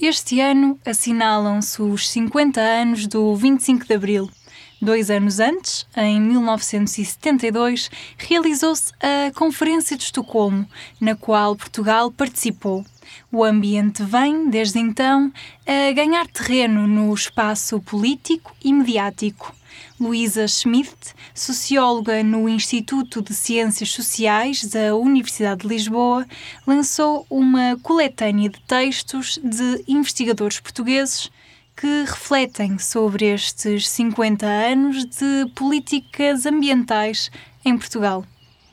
Este ano assinalam-se os 50 anos do 25 de Abril. 2 anos antes, em 1972, realizou-se a Conferência de Estocolmo, na qual Portugal participou. O ambiente vem, desde então, a ganhar terreno no espaço político e mediático. Luísa Schmidt, socióloga no Instituto de Ciências Sociais da Universidade de Lisboa, lançou uma coletânea de textos de investigadores portugueses que refletem sobre estes 50 anos de políticas ambientais em Portugal.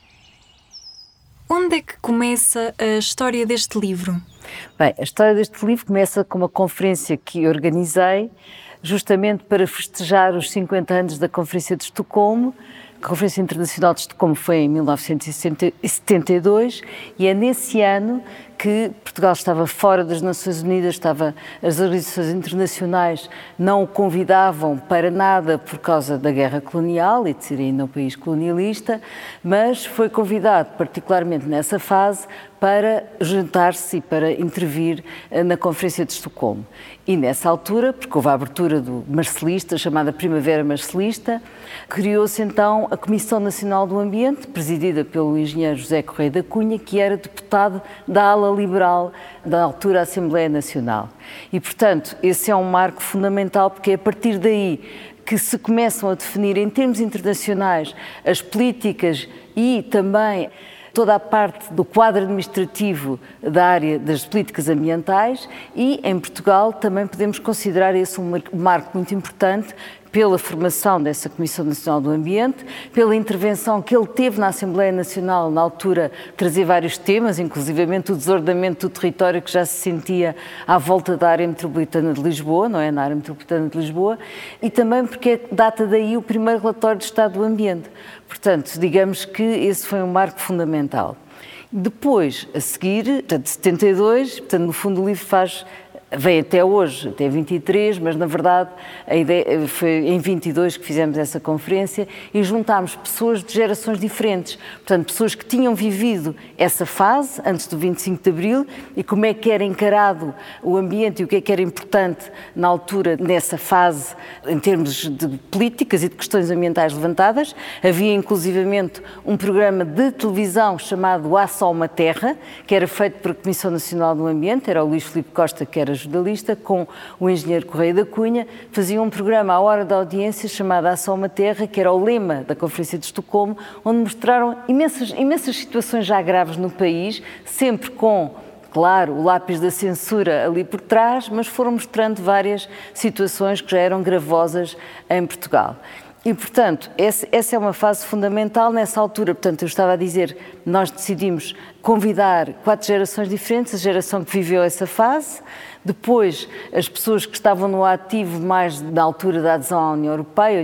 Onde é que começa a história deste livro? Bem, a história deste livro começa com uma conferência que organizei justamente para festejar os 50 anos da Conferência de Estocolmo. A Conferência Internacional de Estocolmo foi em 1972 e é nesse ano que Portugal estava fora das Nações Unidas, as organizações internacionais não o convidavam para nada por causa da guerra colonial e de ser ainda um país colonialista, mas foi convidado particularmente nessa fase para juntar-se e para intervir na Conferência de Estocolmo. E nessa altura, porque houve a abertura do Marcelista, chamada Primavera Marcelista, criou-se então a Comissão Nacional do Ambiente, presidida pelo engenheiro José Correia da Cunha, que era deputado da ala liberal da altura Assembleia Nacional. E, portanto, esse é um marco fundamental, porque é a partir daí que se começam a definir em termos internacionais as políticas e também toda a parte do quadro administrativo da área das políticas ambientais e, em Portugal, também podemos considerar esse um marco muito importante pela formação dessa Comissão Nacional do Ambiente, pela intervenção que ele teve na Assembleia Nacional, na altura, trazer vários temas, inclusivamente o desordenamento do território que já se sentia à volta da área metropolitana de Lisboa, não é? Na área metropolitana de Lisboa, e também porque data daí o primeiro relatório de Estado do Ambiente. Portanto, digamos que esse foi um marco fundamental. Depois, a seguir, portanto, 72, portanto, no fundo o livro vem até hoje, até 23, mas na verdade a ideia foi em 22 que fizemos essa conferência e juntámos pessoas de gerações diferentes, portanto pessoas que tinham vivido essa fase antes do 25 de Abril e como é que era encarado o ambiente e o que era importante na altura nessa fase em termos de políticas e de questões ambientais levantadas. Havia inclusivamente um programa de televisão chamado Há Só Uma Terra, que era feito pela Comissão Nacional do Ambiente, era o Luís Filipe Costa que era jornalista, com o engenheiro Correia da Cunha, fazia um programa à hora da audiência chamado Há Só Uma Terra, que era o lema da Conferência de Estocolmo, onde mostraram imensas situações já graves no país, sempre com, claro, o lápis da censura ali por trás, mas foram mostrando várias situações que já eram gravosas em Portugal. E, portanto, essa é uma fase fundamental. Nessa altura, portanto, eu estava a dizer, nós decidimos convidar 4 gerações diferentes, a geração que viveu essa fase, depois as pessoas que estavam no ativo mais na altura da adesão à União Europeia,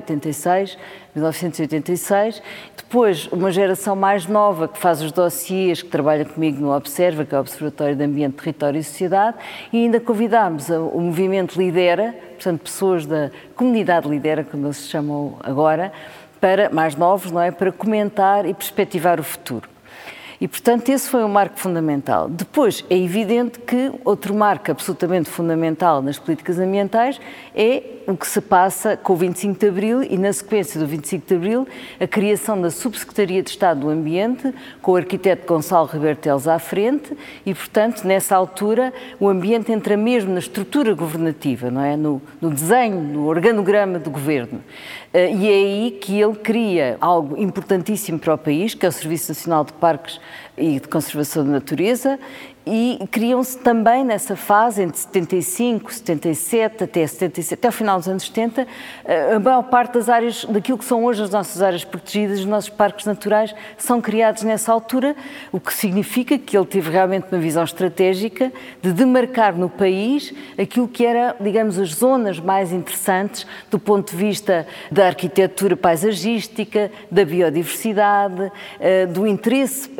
1986, depois uma geração mais nova que faz os dossiês, que trabalha comigo no Observa, que é o Observatório de Ambiente, Território e Sociedade, e ainda convidámos o movimento Lidera, portanto pessoas da comunidade Lidera, como eles se chamam agora, para mais novos, não é, para comentar e perspectivar o futuro. E, portanto, esse foi um marco fundamental. Depois, é evidente que outro marco absolutamente fundamental nas políticas ambientais é o que se passa com o 25 de Abril e, na sequência do 25 de Abril, a criação da Subsecretaria de Estado do Ambiente, com o arquiteto Gonçalo Ribeiro Teles à frente e, portanto, nessa altura, o ambiente entra mesmo na estrutura governativa, não é? No desenho, no organograma do governo. E é aí que ele cria algo importantíssimo para o país, que é o Serviço Nacional de Parques e de Conservação da Natureza, e criam-se também nessa fase, entre 75, 77, até 77, até o final dos anos 70, a maior parte das áreas, daquilo que são hoje as nossas áreas protegidas, os nossos parques naturais, são criados nessa altura, o que significa que ele teve realmente uma visão estratégica de demarcar no país aquilo que era, digamos, as zonas mais interessantes do ponto de vista da arquitetura paisagística, da biodiversidade, do interesse ambiental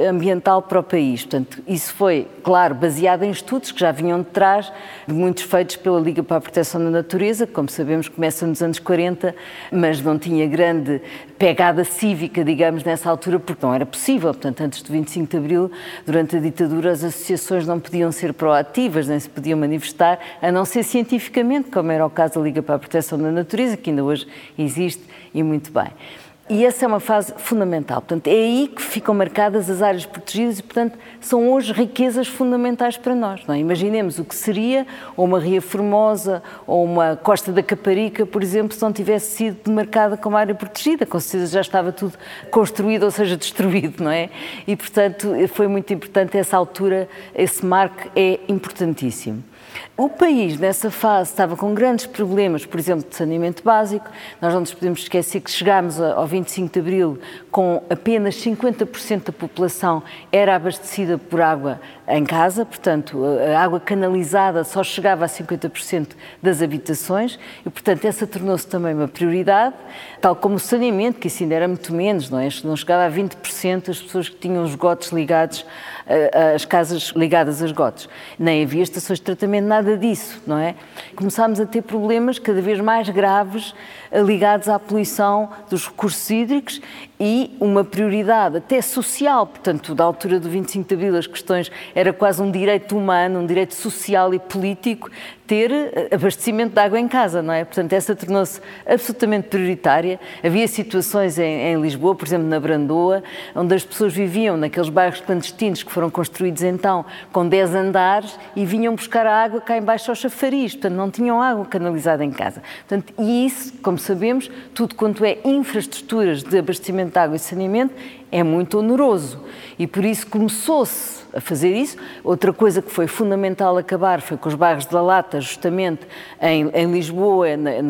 fundamental para o país. Portanto, isso foi, claro, baseado em estudos que já vinham de trás, muitos feitos pela Liga para a Proteção da Natureza, que, como sabemos, começa nos anos 40, mas não tinha grande pegada cívica, digamos, nessa altura, porque não era possível. Portanto, antes do 25 de Abril, durante a ditadura, as associações não podiam ser proativas, nem se podiam manifestar, a não ser cientificamente, como era o caso da Liga para a Proteção da Natureza, que ainda hoje existe e muito bem. E essa é uma fase fundamental. Portanto, é aí que ficam marcadas as áreas protegidas e, portanto, são hoje riquezas fundamentais para nós. Não é? Imaginemos o que seria uma Ria Formosa ou uma Costa da Caparica, por exemplo, se não tivesse sido demarcada como área protegida. Com certeza já estava tudo construído, ou seja, destruído, não é? E, portanto, foi muito importante essa altura, esse marco é importantíssimo. O país, nessa fase, estava com grandes problemas, por exemplo, de saneamento básico. Nós não nos podemos esquecer que chegámos ao 25 de Abril com apenas 50% da população era abastecida por água em casa, portanto, a água canalizada só chegava a 50% das habitações e, portanto, essa tornou-se também uma prioridade, tal como o saneamento, que isso ainda era muito menos, não é? Não chegava a 20% das pessoas que tinham esgotos ligados, as casas ligadas a esgotos. Nem havia estações de tratamento, nada disso, não é? Começámos a ter problemas cada vez mais graves ligados à poluição dos recursos hídricos e uma prioridade até social, portanto, da altura do 25 de Abril as questões era quase um direito humano, um direito social e político ter abastecimento de água em casa, não é? Portanto, essa tornou-se absolutamente prioritária. Havia situações em Lisboa, por exemplo, na Brandoa, onde as pessoas viviam naqueles bairros clandestinos que foram construídos então com 10 andares e vinham buscar a água cá embaixo aos chafariz, portanto, não tinham água canalizada em casa. Portanto, e isso, como sabemos, tudo quanto é infraestruturas de abastecimento de água e saneamento é muito oneroso e por isso começou-se a fazer isso. Outra coisa que foi fundamental acabar foi com os bairros da Lata, justamente em Lisboa,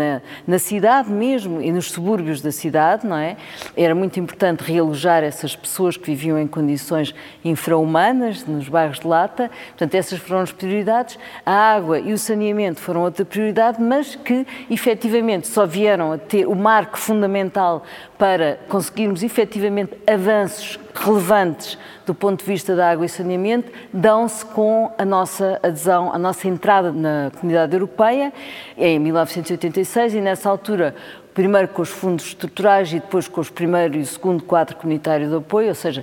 na cidade mesmo e nos subúrbios da cidade, não é? Era muito importante realojar essas pessoas que viviam em condições infra-humanas nos bairros de Lata, portanto essas foram as prioridades. A água e o saneamento foram outra prioridade, mas que efetivamente só vieram a ter o marco fundamental para conseguirmos efetivamente avanços relevantes do ponto de vista da água e saneamento, dão-se com a nossa adesão, a nossa entrada na Comunidade Europeia em 1986 e nessa altura, primeiro com os fundos estruturais e depois com os primeiro e o segundo quadro comunitário de apoio, ou seja,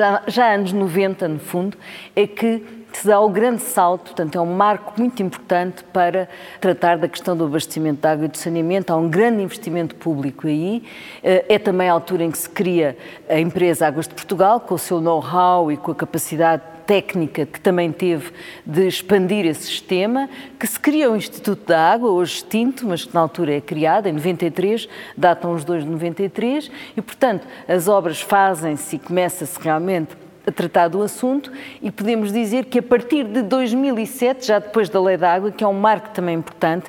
já anos 90 no fundo, é que se dá o grande salto, portanto é um marco muito importante para tratar da questão do abastecimento de água e do saneamento. Há um grande investimento público aí, é também a altura em que se cria a empresa Águas de Portugal, com o seu know-how e com a capacidade técnica que também teve de expandir esse sistema, que se cria o Instituto da Água, hoje extinto, mas que na altura é criado, em 93, datam os dois de 93, e portanto as obras fazem-se e começa-se realmente a tratar do assunto e podemos dizer que a partir de 2007, já depois da Lei da Água, que é um marco também importante,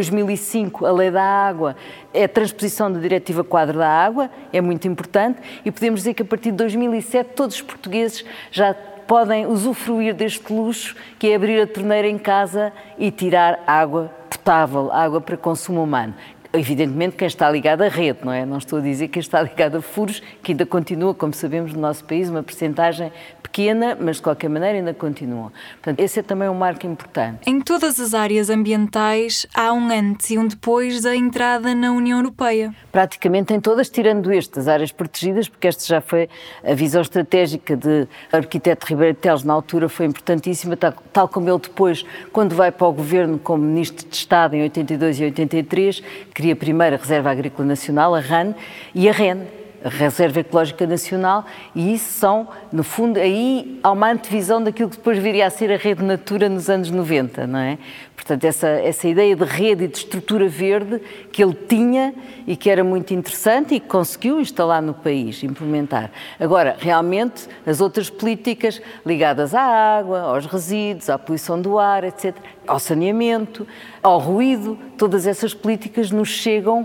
2005 a Lei da Água é a transposição da Diretiva Quadro da Água, é muito importante e podemos dizer que a partir de 2007 todos os portugueses já podem usufruir deste luxo que é abrir a torneira em casa e tirar água potável, água para consumo humano. Evidentemente quem está ligado à rede, não é? Não estou a dizer quem está ligado a furos, que ainda continua, como sabemos, no nosso país, uma percentagem pequena, mas de qualquer maneira ainda continua. Portanto, esse é também um marco importante. Em todas as áreas ambientais há um antes e um depois da entrada na União Europeia. Praticamente em todas, tirando as áreas protegidas, porque esta já foi a visão estratégica do arquiteto Ribeiro Teles, na altura foi importantíssima, tal como ele depois, quando vai para o governo como Ministro de Estado em 82 e 83, cria primeiro a Reserva Agrícola Nacional, a RAN, e a REN, a Reserva Ecológica Nacional, e isso são, no fundo, aí há uma antevisão daquilo que depois viria a ser a Rede Natura nos anos 90, não é? Portanto, essa ideia de rede e de estrutura verde que ele tinha e que era muito interessante e que conseguiu instalar no país, implementar. Agora, realmente, as outras políticas ligadas à água, aos resíduos, à poluição do ar, etc., ao saneamento, ao ruído, todas essas políticas nos chegam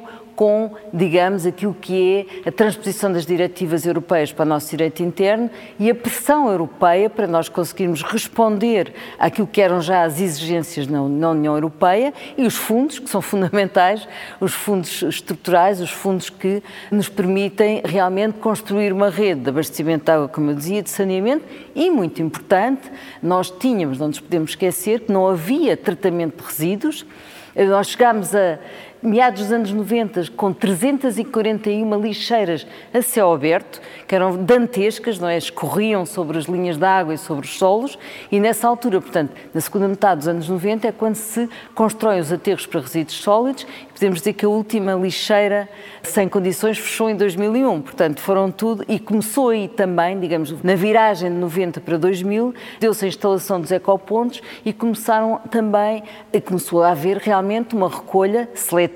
com, digamos, aquilo que é a transposição das diretivas europeias para o nosso direito interno e a pressão europeia para nós conseguirmos responder àquilo que eram já as exigências na União Europeia e os fundos, que são fundamentais, os fundos estruturais, os fundos que nos permitem realmente construir uma rede de abastecimento de água, como eu dizia, de saneamento e, muito importante, nós tínhamos, não nos podemos esquecer, que não havia tratamento de resíduos. Nós chegámos a meados dos anos 90 com 341 lixeiras a céu aberto, que eram dantescas, não é? Escorriam sobre as linhas de água e sobre os solos, e nessa altura, portanto, na segunda metade dos anos 90 é quando se constroem os aterros para resíduos sólidos, e podemos dizer que a última lixeira sem condições fechou em 2001, portanto foram tudo, e começou aí também, digamos, na viragem de 90 para 2000, deu-se a instalação dos ecopontos e começou a haver realmente uma recolha seletiva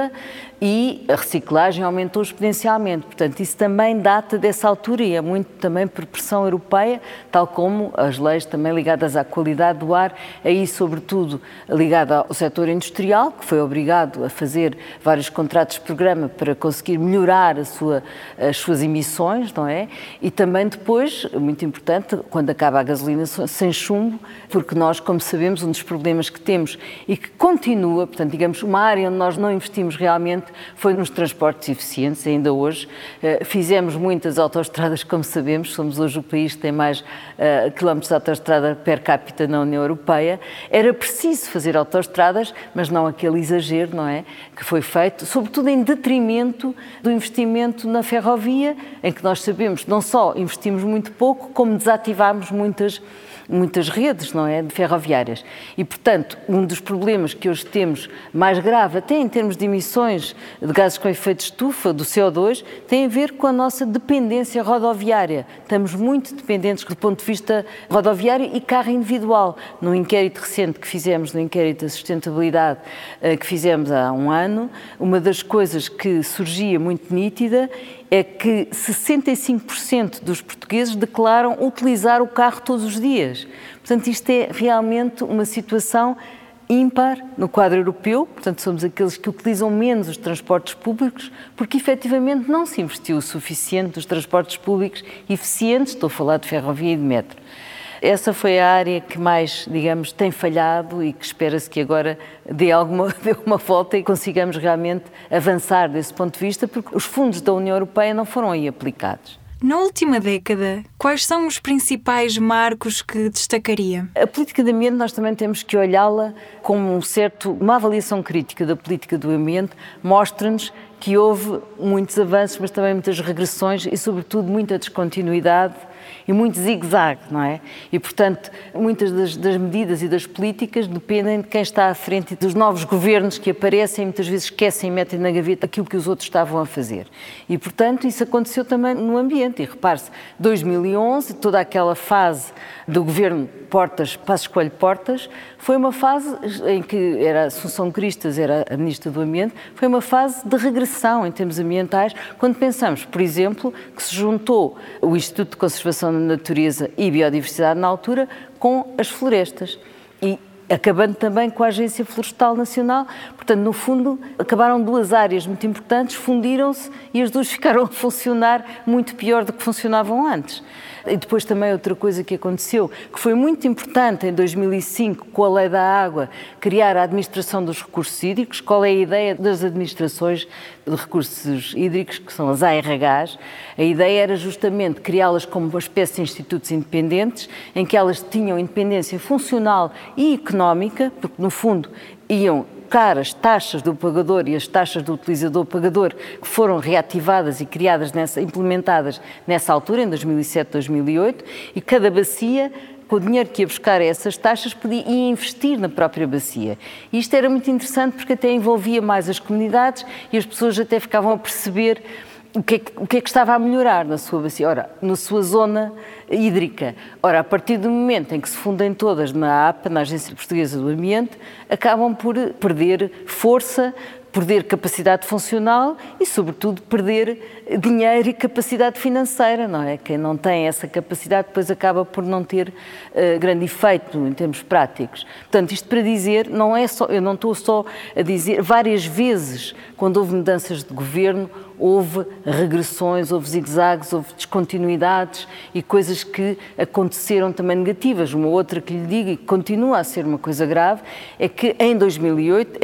e a reciclagem aumentou exponencialmente. Portanto, isso também data dessa altura e é muito também por pressão europeia, tal como as leis também ligadas à qualidade do ar, aí sobretudo ligada ao setor industrial, que foi obrigado a fazer vários contratos de programa para conseguir melhorar as suas emissões, não é? E também depois, muito importante, quando acaba a gasolina sem chumbo, porque nós, como sabemos, um dos problemas que temos e que continua, portanto, digamos, uma área onde nós não investimos realmente foi nos transportes eficientes, ainda hoje. Fizemos muitas autoestradas, como sabemos, somos hoje o país que tem mais quilómetros de autoestrada per capita na União Europeia. Era preciso fazer autoestradas, mas não aquele exagero, não é? Que foi feito, sobretudo em detrimento do investimento na ferrovia, em que nós sabemos, não só investimos muito pouco, como desativámos muitas redes, não é, de ferroviárias. E, portanto, um dos problemas que hoje temos mais grave, até em termos de emissões de gases com efeito de estufa, do CO2, tem a ver com a nossa dependência rodoviária. Estamos muito dependentes do ponto de vista rodoviário e carro individual. No inquérito recente que fizemos, no inquérito da sustentabilidade que fizemos há um ano, uma das coisas que surgia muito nítida é que 65% dos portugueses declaram utilizar o carro todos os dias. Portanto, isto é realmente uma situação ímpar no quadro europeu, portanto, somos aqueles que utilizam menos os transportes públicos, porque efetivamente não se investiu o suficiente nos transportes públicos eficientes, estou a falar de ferrovia e de metro. Essa foi a área que mais, digamos, tem falhado e que espera-se que agora dê uma volta e consigamos realmente avançar desse ponto de vista, porque os fundos da União Europeia não foram aí aplicados. Na última década, quais são os principais marcos que destacaria? A política de ambiente nós também temos que olhá-la como uma avaliação crítica da política do ambiente, mostra-nos que houve muitos avanços, mas também muitas regressões e, sobretudo, muita descontinuidade e muito zigue-zague, não é? E, portanto, muitas das medidas e das políticas dependem de quem está à frente e dos novos governos que aparecem e muitas vezes esquecem e metem na gaveta aquilo que os outros estavam a fazer. E, portanto, isso aconteceu também no ambiente. E repare-se, 2011, toda aquela fase do governo Portas, Passos Coelho Portas, foi uma fase em que era Assunção Cristas, era a Ministra do Ambiente, foi uma fase de regressão em termos ambientais, quando pensamos, por exemplo, que se juntou o Instituto de Conservação da Natureza e Biodiversidade na altura com as florestas. E acabando também com a Agência Florestal Nacional. Portanto, no fundo, acabaram duas áreas muito importantes, fundiram-se e as duas ficaram a funcionar muito pior do que funcionavam antes. E depois também outra coisa que aconteceu, que foi muito importante em 2005, com a Lei da Água, criar a Administração dos Recursos Hídricos. Qual é a ideia das administrações de recursos hídricos, que são as ARHs? A ideia era justamente criá-las como uma espécie de institutos independentes, em que elas tinham independência funcional e económica, porque no fundo iam as taxas do pagador e as taxas do utilizador-pagador, que foram reativadas e implementadas nessa altura, em 2007, 2008, e cada bacia, com o dinheiro que ia buscar a essas taxas, ia investir na própria bacia. E isto era muito interessante porque até envolvia mais as comunidades e as pessoas até ficavam a perceber o que é que estava a melhorar na sua bacia, na sua zona hídrica. A partir do momento em que se fundem todas na APA, na Agência Portuguesa do Ambiente, acabam por perder força perder capacidade funcional e, sobretudo, perder dinheiro e capacidade financeira, não é? Quem não tem essa capacidade depois acaba por não ter grande efeito em termos práticos. Portanto, isto para dizer, eu não estou só a dizer, várias vezes, quando houve mudanças de governo, houve regressões, houve zigue-zagues, houve descontinuidades e coisas que aconteceram também negativas. Uma outra que lhe digo, e que continua a ser uma coisa grave, é que em 2008,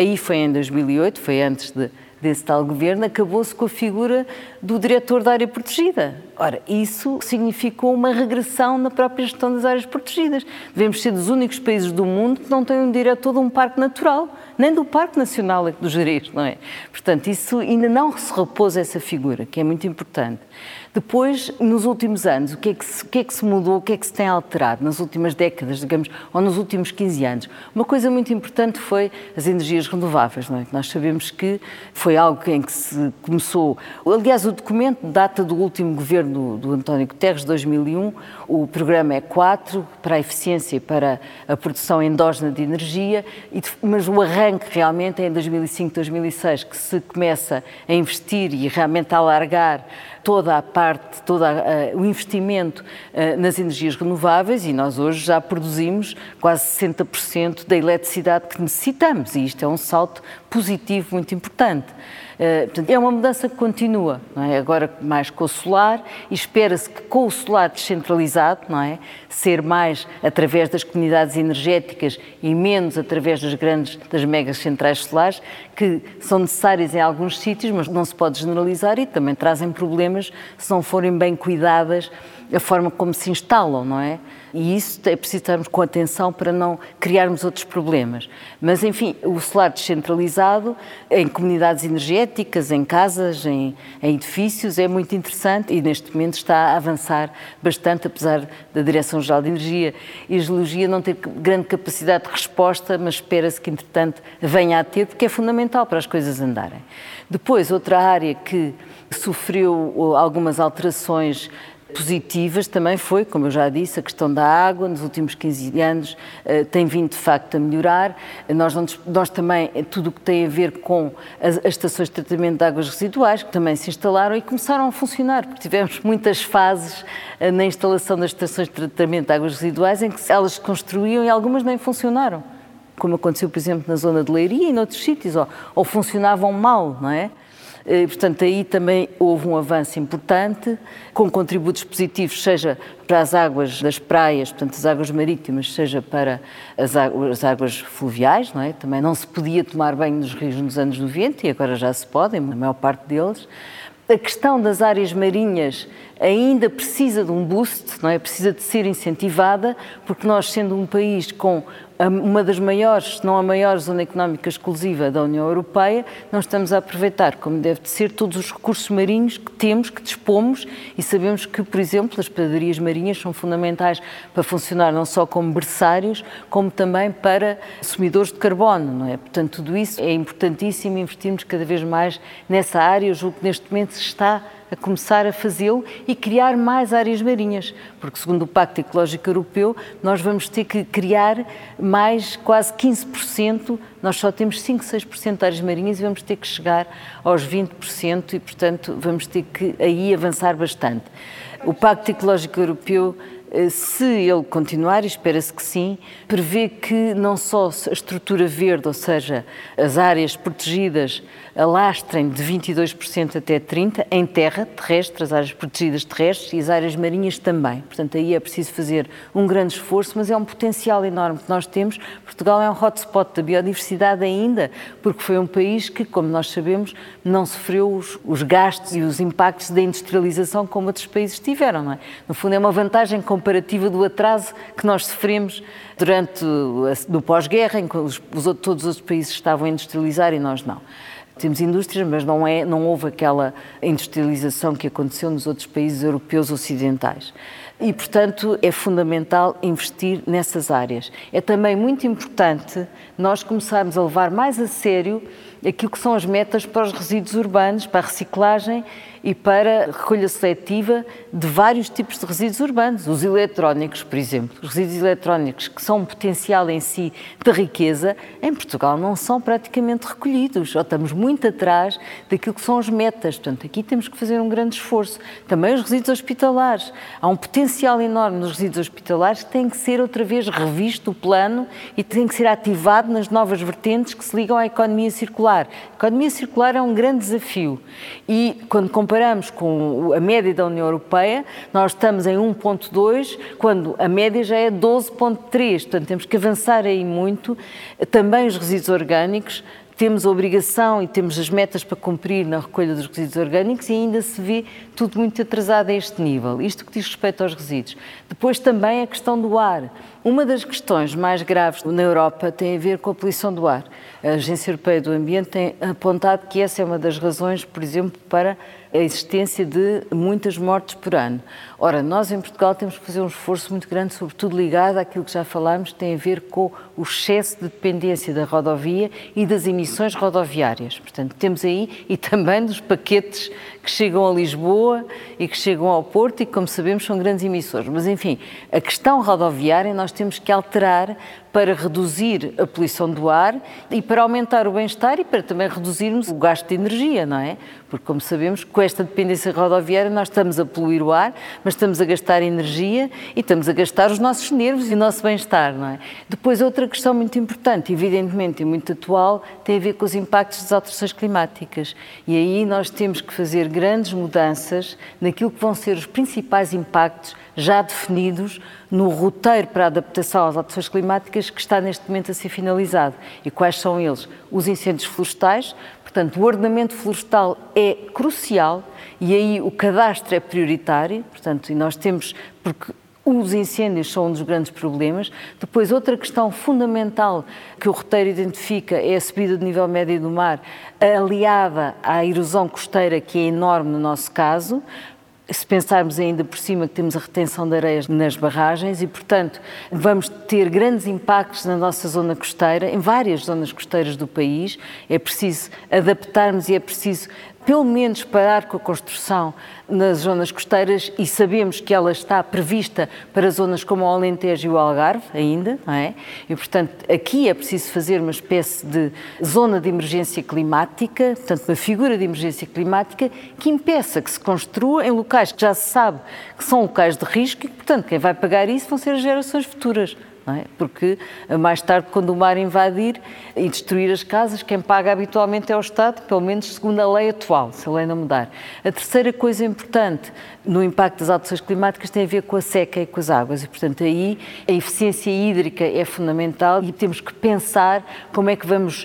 foi antes desse tal governo, acabou-se com a figura do diretor da área protegida. Ora, isso significou uma regressão na própria gestão das áreas protegidas. Devemos ser dos únicos países do mundo que não têm um diretor de um parque natural, nem do Parque Nacional do Gerês, não é? Portanto, isso ainda não se repôs essa figura, que é muito importante. Depois, nos últimos anos, o que é que se mudou, o que é que se tem alterado nas últimas décadas, digamos, ou nos últimos 15 anos? Uma coisa muito importante foi as energias renováveis, não é? Nós sabemos que foi algo em que se começou... Aliás, o documento data do último governo do António Guterres, 2001, o programa E4, para a eficiência e para a produção endógena de energia, mas o arranque realmente é em 2005, 2006, que se começa a investir e realmente a alargar toda a parte, o investimento nas energias renováveis, e nós hoje já produzimos quase 60% da eletricidade que necessitamos, e isto é um salto positivo muito importante. Portanto, é uma mudança que continua, não é? Agora mais com o solar, e espera-se que com o solar descentralizado, não é? Ser mais através das comunidades energéticas e menos através das megas centrais solares, que são necessárias em alguns sítios, mas não se pode generalizar e também trazem problemas se não forem bem cuidadas a forma como se instalam, não é? E isso é preciso estarmos com atenção para não criarmos outros problemas. Mas, enfim, o solar descentralizado em comunidades energéticas, em casas, em edifícios, é muito interessante e neste momento está a avançar bastante, apesar da Direção-Geral de Energia e Geologia não ter grande capacidade de resposta, mas espera-se que, entretanto, venha a ter, porque é fundamental para as coisas andarem. Depois, outra área que sofreu algumas alterações positivas também foi, como eu já disse, a questão da água. Nos últimos 15 anos tem vindo de facto a melhorar. Nós também, tudo o que tem a ver com as estações de tratamento de águas residuais, que também se instalaram e começaram a funcionar, porque tivemos muitas fases na instalação das estações de tratamento de águas residuais em que elas se construíam e algumas nem funcionaram, como aconteceu, por exemplo, na zona de Leiria e noutros sítios, ou funcionavam mal, não é? Portanto, aí também houve um avanço importante, com contributos positivos, seja para as águas das praias, portanto, as águas marítimas, seja para as águas fluviais, não é? Também não se podia tomar banho nos rios nos anos 90 e agora já se pode, na maior parte deles. A questão das áreas marinhas ainda precisa de um boost, não é? Precisa de ser incentivada, porque nós, sendo um país com uma das maiores, se não a maior zona económica exclusiva da União Europeia, nós estamos a aproveitar, como deve de ser, todos os recursos marinhos que temos, que dispomos, e sabemos que, por exemplo, as pradarias marinhas são fundamentais para funcionar não só como berçários, como também para assumidores de carbono, não é? Portanto, tudo isso é importantíssimo, investirmos cada vez mais nessa área. Eu julgo que neste momento se está a começar a fazê-lo e criar mais áreas marinhas, porque segundo o Pacto Ecológico Europeu nós vamos ter que criar mais quase 15%, nós só temos 5, 6% de áreas marinhas e vamos ter que chegar aos 20% e, portanto, vamos ter que aí avançar bastante. O Pacto Ecológico Europeu, se ele continuar, e espera-se que sim, prevê que não só a estrutura verde, ou seja, as áreas protegidas, alastrem de 22% até 30% em terra, terrestre, as áreas protegidas terrestres e as áreas marinhas também. Portanto, aí é preciso fazer um grande esforço, mas é um potencial enorme que nós temos. Portugal é um hotspot da biodiversidade ainda, porque foi um país que, como nós sabemos, não sofreu os gastos e os impactos da industrialização como outros países tiveram, não é? No fundo, é uma vantagem comparativa do atraso que nós sofremos durante no pós-guerra, em que todos os outros países estavam a industrializar e nós não. Temos indústrias, mas não houve aquela industrialização que aconteceu nos outros países europeus ocidentais. E, portanto, é fundamental investir nessas áreas. É também muito importante nós começarmos a levar mais a sério aquilo que são as metas para os resíduos urbanos, para a reciclagem e para a recolha seletiva de vários tipos de resíduos urbanos. Os eletrónicos, por exemplo, os resíduos eletrónicos, que são um potencial em si de riqueza, em Portugal não são praticamente recolhidos, ou estamos muito atrás daquilo que são as metas. Portanto, aqui temos que fazer um grande esforço. Também os resíduos hospitalares. Há um potencial enorme nos resíduos hospitalares que tem que ser outra vez revisto o plano e tem que ser ativado nas novas vertentes que se ligam à economia circular. A economia circular é um grande desafio e, quando comparamos com a média da União Europeia, nós estamos em 1,2, quando a média já é 12,3. Portanto, temos que avançar aí muito. Também os resíduos orgânicos, temos a obrigação e temos as metas para cumprir na recolha dos resíduos orgânicos e ainda se vê tudo muito atrasado a este nível. Isto que diz respeito aos resíduos. Depois também a questão do ar. Uma das questões mais graves na Europa tem a ver com a poluição do ar. A Agência Europeia do Ambiente tem apontado que essa é uma das razões, por exemplo, para a existência de muitas mortes por ano. Ora, nós em Portugal temos que fazer um esforço muito grande, sobretudo ligado àquilo que já falámos, que tem a ver com o excesso de dependência da rodovia e das emissões rodoviárias. Portanto, temos aí, e também dos paquetes que chegam a Lisboa e que chegam ao Porto e que, como sabemos, são grandes emissores. Mas, enfim, a questão rodoviária nós temos que alterar para reduzir a poluição do ar e para aumentar o bem-estar e para também reduzirmos o gasto de energia, não é? Porque, como sabemos, com esta dependência rodoviária nós estamos a poluir o ar, mas estamos a gastar energia e estamos a gastar os nossos nervos e o nosso bem-estar, não é? Depois, outra questão muito importante, evidentemente e muito atual, tem a ver com os impactos das alterações climáticas. E aí nós temos que fazer grandes mudanças naquilo que vão ser os principais impactos já definidos no roteiro para a adaptação às alterações climáticas que está neste momento a ser finalizado. E quais são eles? Os incêndios florestais. Portanto, o ordenamento florestal é crucial e aí o cadastro é prioritário. Portanto, e nós temos, porque os incêndios são um dos grandes problemas. Depois, outra questão fundamental que o roteiro identifica é a subida do nível médio do mar, aliada à erosão costeira, que é enorme no nosso caso. Se pensarmos ainda por cima que temos a retenção de areias nas barragens e, portanto, vamos ter grandes impactos na nossa zona costeira, em várias zonas costeiras do país. É preciso adaptarmos e é preciso, pelo menos, parar com a construção nas zonas costeiras e sabemos que ela está prevista para zonas como o Alentejo e o Algarve ainda, não é? E, portanto, aqui é preciso fazer uma espécie de zona de emergência climática, portanto, uma figura de emergência climática que impeça que se construa em locais que já se sabe que são locais de risco e, portanto, quem vai pagar isso vão ser as gerações futuras. Não é? Porque mais tarde, quando o mar invadir e destruir as casas, quem paga habitualmente é o Estado, pelo menos segundo a lei atual, se a lei não mudar. A terceira coisa importante no impacto das alterações climáticas tem a ver com a seca e com as águas e, portanto, aí a eficiência hídrica é fundamental e temos que pensar como é que vamos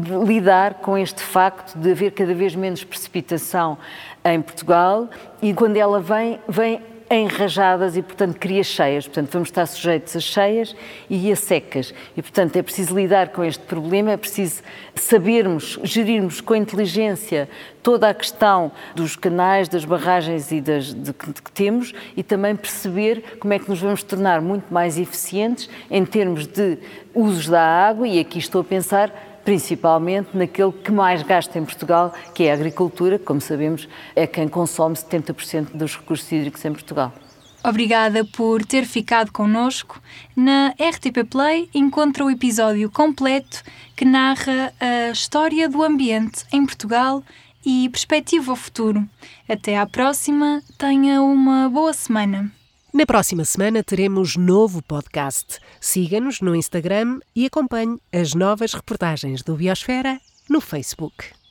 lidar com este facto de haver cada vez menos precipitação em Portugal e quando ela vem em rajadas e, portanto, cria cheias. Portanto, vamos estar sujeitos a cheias e a secas. E, portanto, é preciso lidar com este problema, é preciso sabermos, gerirmos com inteligência toda a questão dos canais, das barragens e que temos e também perceber como é que nos vamos tornar muito mais eficientes em termos de usos da água e aqui estou a pensar principalmente naquele que mais gasta em Portugal, que é a agricultura, que, como sabemos, é quem consome 70% dos recursos hídricos em Portugal. Obrigada por ter ficado connosco. Na RTP Play encontra o episódio completo que narra a história do ambiente em Portugal e perspectiva ao futuro. Até à próxima, tenha uma boa semana. Na próxima semana teremos novo podcast. Siga-nos no Instagram e acompanhe as novas reportagens do Biosfera no Facebook.